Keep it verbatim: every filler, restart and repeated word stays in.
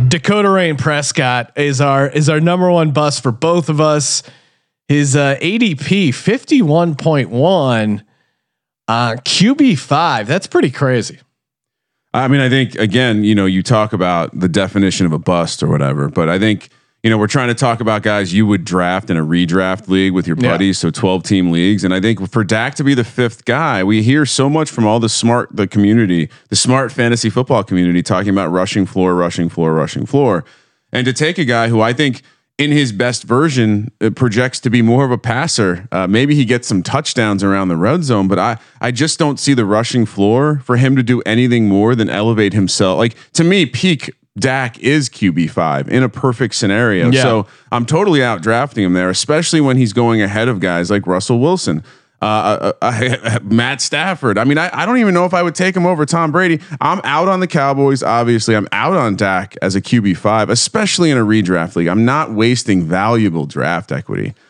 Dakota Rain Prescott is our is our number one bust for both of us. His uh, A D P fifty-one point one, uh, Q B five. That's pretty crazy. I mean, I think again, you know, you talk about the definition of a bust or whatever, but I think, you know, we're trying to talk about guys you would draft in a redraft league with your buddies. Yeah. So twelve team leagues. And I think for Dak to be the fifth guy, we hear so much from all the smart, the community, the smart fantasy football community talking about rushing floor, rushing floor, rushing floor. And to take a guy who I think in his best version it projects to be more of a passer. Uh, maybe he gets some touchdowns around the red zone, but I, I just don't see the rushing floor for him to do anything more than elevate himself. Like to me, peak Dak is Q B five in a perfect scenario. Yeah. So I'm totally out drafting him there, especially when he's going ahead of guys like Russell Wilson, uh, uh, uh, Matt Stafford. I mean, I, I don't even know if I would take him over Tom Brady. I'm out on the Cowboys. Obviously I'm out on Dak as a Q B five, especially in a redraft league. I'm not wasting valuable draft equity